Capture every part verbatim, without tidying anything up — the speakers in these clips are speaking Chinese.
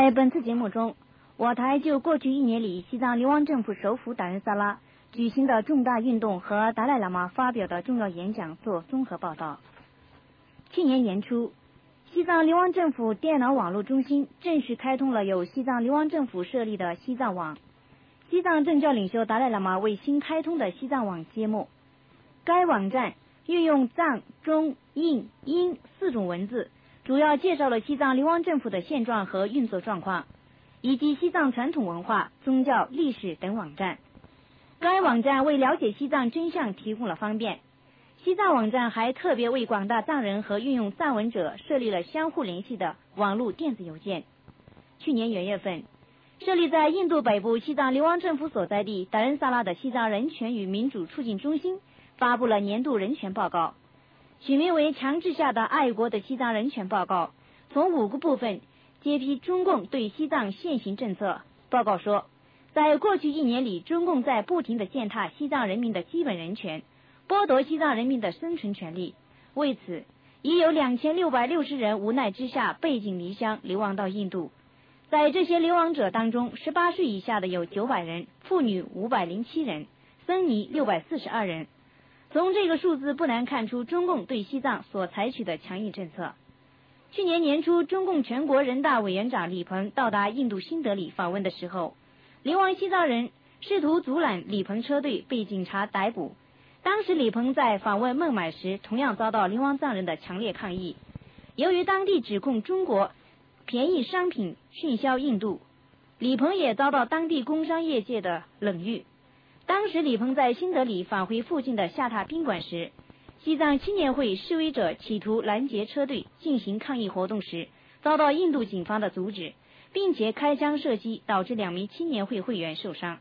在本次节目中，我台就过去一年里西藏流亡政府首府达仁萨拉举行的重大运动和达赖喇嘛发表的重要演讲做综合报道。去年年初，西藏流亡政府电脑网络中心正式开通了由西藏流亡政府设立的西藏网。西藏政教领袖达赖喇嘛为新开通的西藏网揭幕。该网站运用藏、中、印、英四种文字，主要介绍了西藏流亡政府的现状和运作状况，以及西藏传统文化、宗教、历史等网站。该网站为了解西藏真相提供了方便。西藏网站还特别为广大藏人和运用藏文者设立了相互联系的网络电子邮件。去年元月份，设立在印度北部西藏流亡政府所在地达仁萨拉的西藏人权与民主促进中心发布了年度人权报告，取名为强制下的爱国的西藏人权报告，从五个部分揭批中共对西藏现行政策。报告说，在过去一年里，中共在不停地践踏西藏人民的基本人权，剥夺西藏人民的生存权利。为此，已有两千六百六十人无奈之下背井离乡流亡到印度。在这些流亡者当中，十八岁以下的有九百人，妇女五百零七人，僧尼六百四十二人。从这个数字不难看出中共对西藏所采取的强硬政策。去年年初，中共全国人大委员长李鹏到达印度新德里访问的时候，流亡西藏人试图阻拦李鹏车队，被警察逮捕。当时李鹏在访问孟买时，同样遭到流亡藏人的强烈抗议。由于当地指控中国便宜商品迅销印度，李鹏也遭到当地工商业界的冷遇。当时李鹏在新德里返回附近的下榻宾馆时，西藏青年会示威者企图拦截车队进行抗议活动时，遭到印度警方的阻止，并且开枪射击，导致两名青年会会员受伤。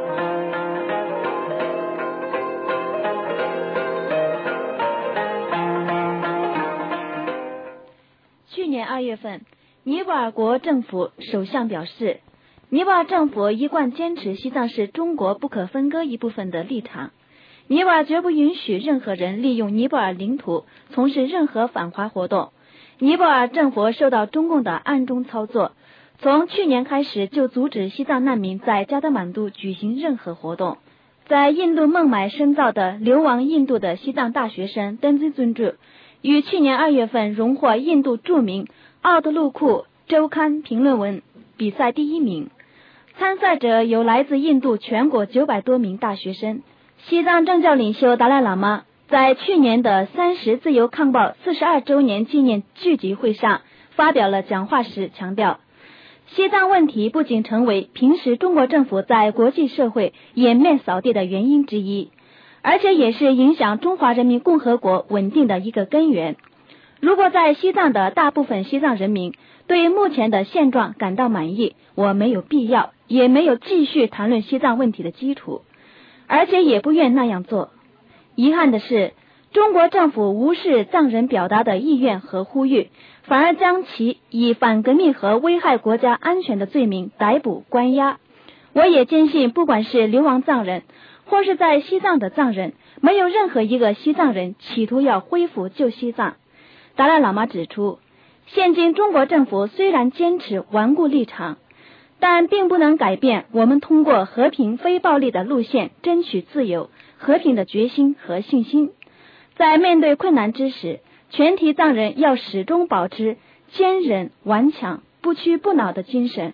去年二月份，尼泊尔国政府首相表示，尼泊尔政府一贯坚持西藏是中国不可分割一部分的立场。尼泊尔绝不允许任何人利用尼泊尔领土从事任何反华活动。尼泊尔政府受到中共的暗中操作，从去年开始就阻止西藏难民在加德满都举行任何活动。在印度孟买深造的流亡印度的西藏大学生登兹尊珠，于去年二月份荣获印度著名奥特路库周刊评论文比赛第一名。参赛者有来自印度全国九百多名大学生。西藏政教领袖达赖喇嘛在去年的三十自由抗暴四十二周年纪念聚集会上发表了讲话时强调，西藏问题不仅成为平时中国政府在国际社会颜面扫地的原因之一，而且也是影响中华人民共和国稳定的一个根源。如果在西藏的大部分西藏人民对目前的现状感到满意，我没有必要也没有继续谈论西藏问题的基础，而且也不愿那样做。遗憾的是，中国政府无视藏人表达的意愿和呼吁，反而将其以反革命和危害国家安全的罪名逮捕关押。我也坚信，不管是流亡藏人或是在西藏的藏人，没有任何一个西藏人企图要恢复旧西藏。达赖喇嘛指出，现今中国政府虽然坚持顽固立场，但并不能改变我们通过和平非暴力的路线争取自由和平的决心和信心。在面对困难之时，全体藏人要始终保持坚韧顽强、不屈不挠的精神。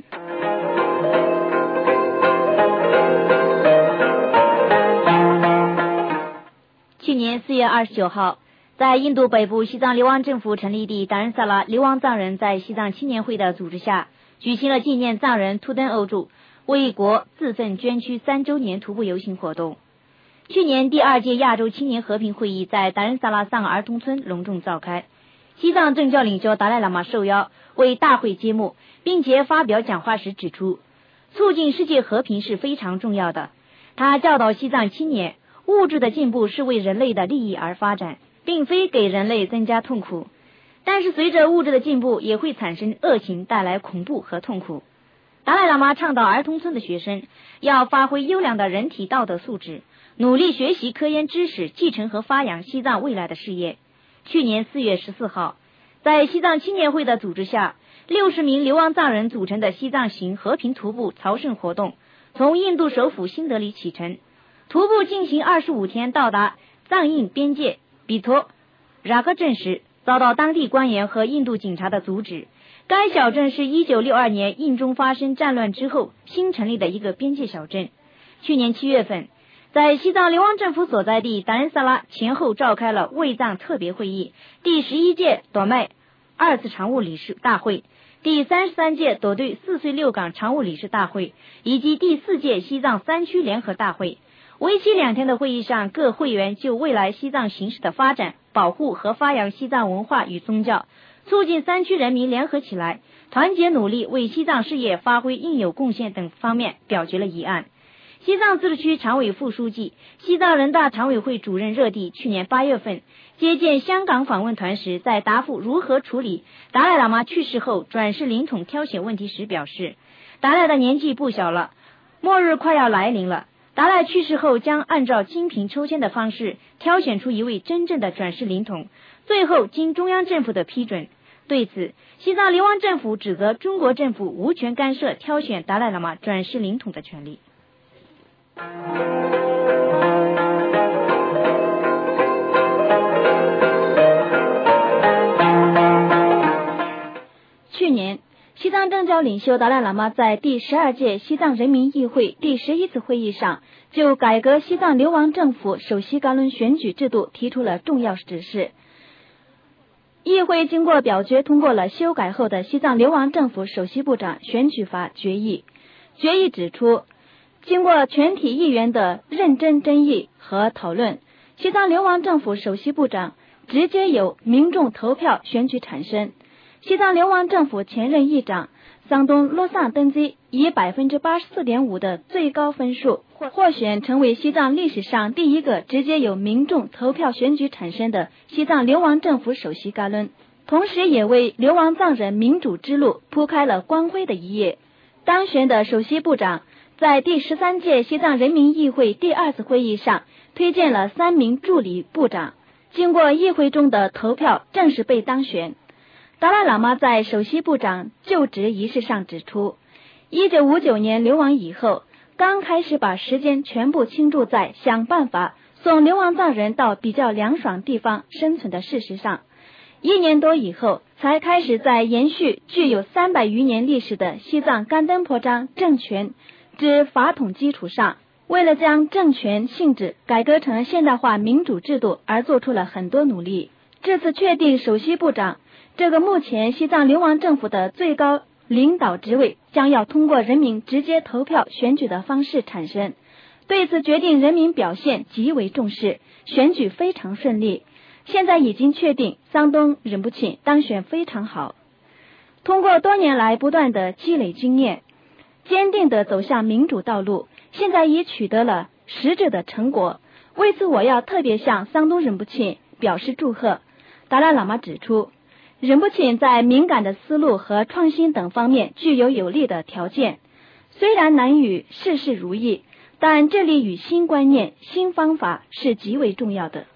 去年四月二十九号，在印度北部西藏流亡政府成立地达仁萨拉，流亡藏人在西藏青年会的组织下举行了纪念藏人图登欧柱为国自奋捐躯三周年徒步游行活动。去年第二届亚洲青年和平会议在达仁萨拉藏儿童村隆重召开，西藏政教领袖达赖喇嘛受邀为大会揭幕，并且发表讲话时指出，促进世界和平是非常重要的。他教导西藏青年，物质的进步是为人类的利益而发展，并非给人类增加痛苦，但是随着物质的进步也会产生恶行，带来恐怖和痛苦。达赖喇嘛倡导儿童村的学生要发挥优良的人体道德素质，努力学习科研知识，继承和发扬西藏未来的事业。去年四月十四号，在西藏青年会的组织下， 六十名流亡藏人组成的西藏行和平徒步朝圣活动从印度首府新德里启程，徒步进行二十五天，到达藏印边界比托拉克镇时，遭到当地官员和印度警察的阻止。该小镇是一九六二年印中发生战乱之后新成立的一个边界小镇。去年七月份，在西藏流亡政府所在地达仁萨拉前后召开了卫藏特别会议、第十一届朵麦二次常务理事大会、第三十三届朵对四岁六港常务理事大会以及第四届西藏三区联合大会。为期两天的会议上，各会员就未来西藏形势的发展、保护和发扬西藏文化与宗教，促进三区人民联合起来，团结努力为西藏事业发挥应有贡献等方面表决了议案。西藏自治区常委副书记、西藏人大常委会主任热地去年八月份接见香港访问团时，在答复如何处理达赖喇嘛去世后转世灵统挑选问题时表示，达赖的年纪不小了，末日快要来临了，达赖去世后将按照精品抽签的方式挑选出一位真正的转世灵统，最后经中央政府的批准。对此，西藏流亡政府指责中国政府无权干涉挑选达赖喇嘛转世灵统的权利。去年，西藏政教领袖达赖喇嘛在第十二届西藏人民议会第十一次会议上，就改革西藏流亡政府首席噶伦选举制度提出了重要指示。议会经过表决通过了修改后的西藏流亡政府首席部长选举法决议。决议指出，经过全体议员的认真争议和讨论，西藏流亡政府首席部长直接由民众投票选举产生。西藏流亡政府前任议长桑东洛桑登基以百分之八十四点五的最高分数获选，成为西藏历史上第一个直接由民众投票选举产生的西藏流亡政府首席噶伦，同时也为流亡藏人民主之路铺开了光辉的一页。当选的首席部长在第十三届西藏人民议会第二次会议上推荐了三名助理部长，经过议会中的投票正式被当选。达赖喇嘛在首席部长就职仪式上指出，一九五九年流亡以后，刚开始把时间全部倾注在想办法送流亡藏人到比较凉爽地方生存的事实上，一年多以后才开始在延续具有三百余年历史的西藏甘登颇章政权之法统基础上，为了将政权性质改革成现代化民主制度而做出了很多努力。这次确定首席部长这个目前西藏流亡政府的最高领导职位将要通过人民直接投票选举的方式产生。对此决定人民表现极为重视，选举非常顺利。现在已经确定桑东仁不钦当选非常好。通过多年来不断的积累经验，坚定地走向民主道路，现在已取得了实质的成果。为此，我要特别向桑东仁不钦表示祝贺。达赖喇嘛指出，仁不钦在敏感的思路和创新等方面具有有利的条件，虽然难与事事如意，但致力于新观念、新方法是极为重要的。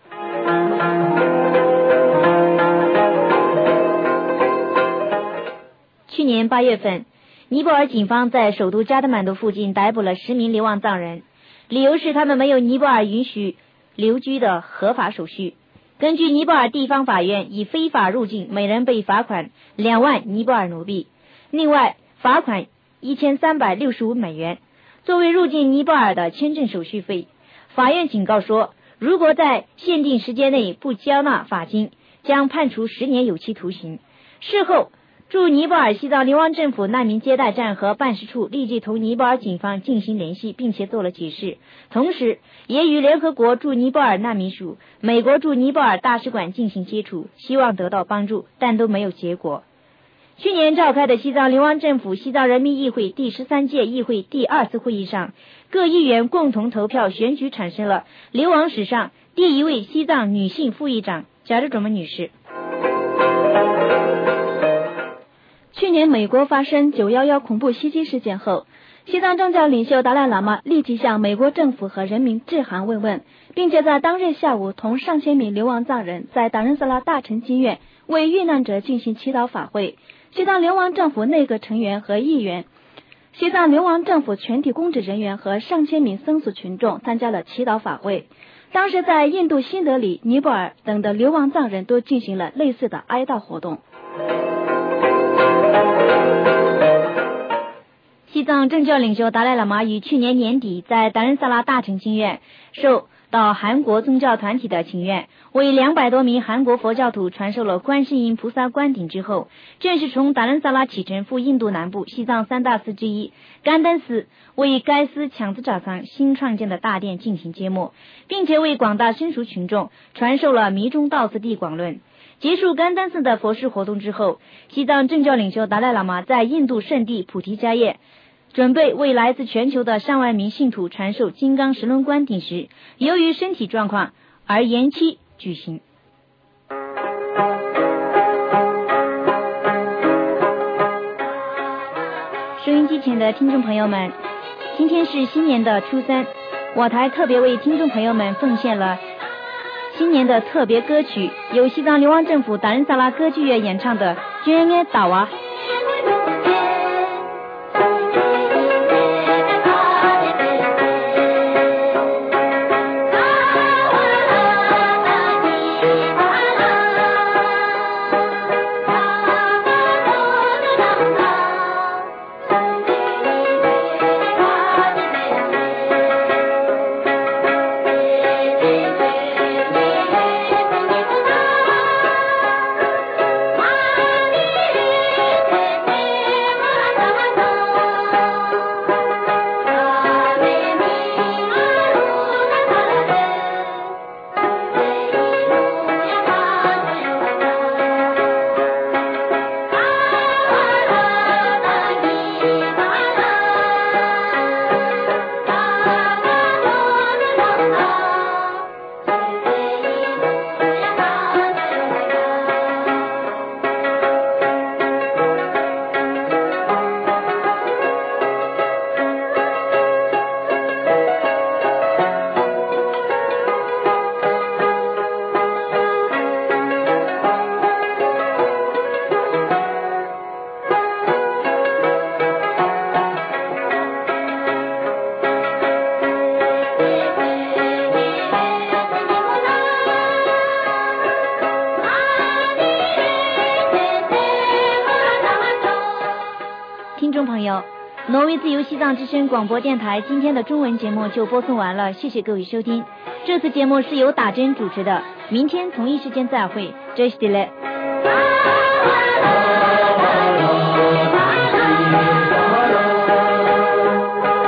去年八月份，尼泊尔警方在首都加德满都附近逮捕了十名流亡藏人，理由是他们没有尼泊尔允许留居的合法手续。根据尼泊尔地方法院，以非法入境每人被罚款两万尼泊尔奴币，另外罚款一千三百六十五美元作为入境尼泊尔的签证手续费。法院警告说，如果在限定时间内不交纳罚金，将判处十年有期徒刑。事后，驻尼泊尔西藏流亡政府难民接待站和办事处立即同尼泊尔警方进行联系，并且做了解释，同时也与联合国驻尼泊尔难民署、美国驻尼泊尔大使馆进行接触，希望得到帮助，但都没有结果。去年召开的西藏流亡政府西藏人民议会第十三届议会第二次会议上，各议员共同投票选举产生了流亡史上第一位西藏女性副议长贾日卓们女士。去年美国发生九一一恐怖袭击事件后，西藏政教领袖达赖喇嘛立即向美国政府和人民致函慰问，并且在当日下午同上千名流亡藏人在达仁萨拉大臣经院为遇难者进行祈祷法会， 西藏流亡政府内阁成员和议员，西藏流亡政府全体公职人员和上千名僧俗群众参加了祈祷法会。当时在印度新德里、尼泊尔等的流亡藏人都进行了类似的哀悼活动。西藏政教领袖达赖喇嘛于去年年底在达仁萨拉大成经院受到韩国宗教团体的请愿，为两百多名韩国佛教徒传授了观世音菩萨观顶之后，正式从达仁萨拉启程赴印度南部西藏三大寺之一甘丹寺，为该寺强子扎桑新创建的大殿进行揭幕，并且为广大僧俗群众传授了密宗道次第广论。结束甘丹寺的佛事活动之后，西藏政教领袖达赖喇嘛在印度圣地菩提迦叶准备为来自全球的上万名信徒传授金刚十轮观顶时，由于身体状况而延期举行。收音机前的听众朋友们，今天是新年的初三，我台特别为听众朋友们奉献了新年的特别歌曲，由西藏流亡政府达仁萨拉歌剧院演唱的《捐爱达瓦》。挪威自由西藏之声广播电台今天的中文节目就播送完了，谢谢各位收听。这次节目是由打针主持的，明天同一时间再会，这是的嘞。